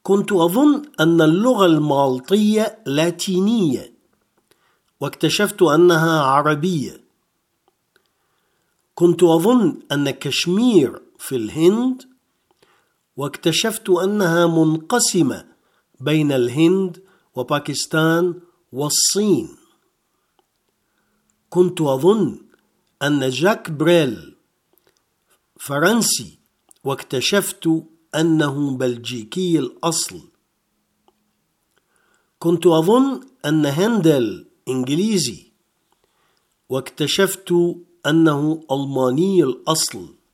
كنت أظن أن اللغة المالطية لاتينية واكتشفت أنها عربية. كنت أظن أن كشمير في الهند واكتشفت أنها منقسمة بين الهند وباكستان والصين. كنت أظن أن جاك بريل فرنسي واكتشفت أنه بلجيكي الأصل. كنت أظن أن هندل إنجليزي واكتشفت أنه ألماني الأصل.